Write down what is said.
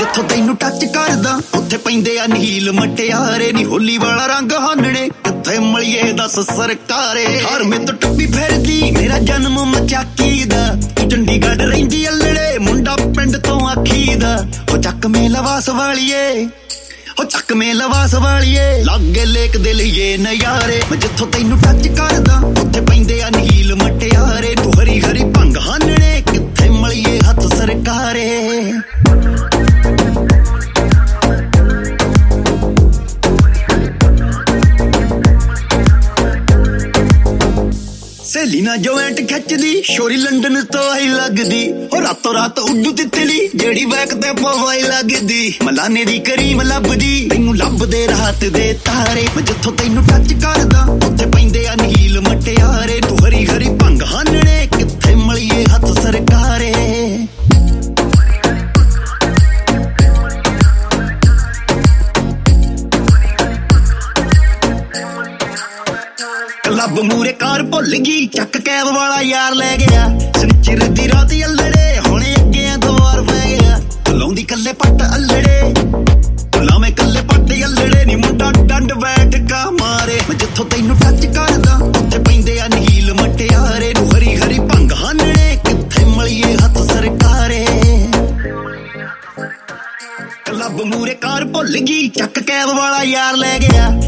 ਜਿੱਥੋਂ ਤੈਨੂੰ ਟੱਚ ਕਰਦਾ ਉੱਥੇ ਪੈਂਦੇ ਆ ਨੀਲ ਮਟਿਆਰੇ ਨੀ ਹੋਲੀ ਵਾਲਾ ਰੰਗ ਹਾਨਣੇ ਕਿੱਥੇ ਮਲੀਏ ਦੱਸ ਸਰਕਾਰੇ ਹਰ ਮਿੰਟ ਟੱਪੀ ਫਿਰਦੀ ਮੇਰਾ ਜਨਮ ਮਚਾਕੀ ਦਾ ਚੰਡੀਗੜ੍ਹ ਰਹਿੰਦੀ ਅਲੜੇ ਮੁੰਡਾ ਪਿੰਡ ਤੋਂ ਆਖੀ ਦਾ ਉਹ ਚੱਕ ਮੇ ਲਵਾਸ ਵਾਲੀਏ ਉਹ ਚੱਕ ਮੇ ਲਵਾਸ ਵਾਲੀਏ ਲਾਗੇ ਲੇਕ ਦੇ ਲਈਏ ਨਜ਼ਾਰੇ ਜਿੱਥੋਂ ਤੈਨੂੰ ਟੱਚ ਕਰਦਾ ਉੱਥੇ ਪੈਂਦੇ ਆ ਨੀਲ ਮਟਿਆਰੇ ਤੂੰ ਹਰੀ ਹਰੀ ਭੰਗ ਹਾਨਣੇ ਕਿੱਥੇ ਮਲੀਏ ਹੱਥ ਸਰਕਾਰੇ ਸਹੇਲੀ ਨਾ ਜੋਇੰਟ ਖਿੱਚਦੀ ਸ਼ੋਰੀ ਲੰਡਨ ਤੋਂ ਆਈ ਲੱਗਦੀ ਉਹ ਰਾਤੋਂ ਰਾਤ ਉੱਡੂ ਤਿੱਤਲੀ ਜਿਹੜੀ ਬੈਕ ਤੇ ਪਵਾਈ ਲੱਗਦੀ ਮਲਾਨੇ ਦੀ ਕਰੀਮ ਲੱਭਦੀ ਤੈਨੂੰ ਲੱਭਦੇ ਰਾਤ ਦੇ ਤਾਰੇ ਜਿੱਥੋਂ ਤੈਨੂੰ ਟੱਚ ਕਰਦਾ ਉੱਥੇ ਪੈਂਦੇ ਆ ਨੀਲ ਮਟਿਆਰੇ ਤੂੰ ਹਰੀ ਹਰੀ ਭੰਗ ਹਾਨਣੇ ਕਿੱਥੇ ਮਲੀਏ ਹੱਥ ਸਰਕਾਰੇ ਕਲੱਬ ਮੂਰੇ ਕਾਰ ਭੁੱਲ ਗਈ ਚੱਕ ਕੈਬ ਵਾਲਾ ਯਾਰ ਲੈ ਗਿਆ ਸਨਿਚਰ ਦੀ ਰਾਤ ਅਲੜੇ ਹੁਣ ਅੱਗੇ ਦੋ ਵਾਰ ਪੈ ਗਿਆ ਲਾਉਂਦੀ ਕੱਲੇ ਪੱਟ ਅਲੜੇ ਲਾਵੇਂ ਕੱਲੇ ਪੱਟ ਅਲੜੇ ਨੀ ਮੁੰਡਾ ਡੰਡ ਬੈਠ ਕਾ ਮਾਰੇ ਜਿੱਥੋਂ ਤੈਨੂੰ ਟੱਚ ਕਰਦਾ ਉੱਥੇ ਪੈਂਦੇ ਆ ਨੀਲ ਮਟਿਆਰੇ ਨੂੰ ਹਰੀ ਹਰੀ ਭੰਗ ਹਾਨਣੇ ਕਿੱਥੇ ਮਲੀਏ ਹੱਥ ਸਰਕਾਰੇ ਕਲੱਬ ਮੂਰੇ ਕਾਰ ਭੁੱਲ ਗਈ ਚੱਕ ਕੈਬ ਵਾਲਾ ਯਾਰ ਲੈ ਗਿਆ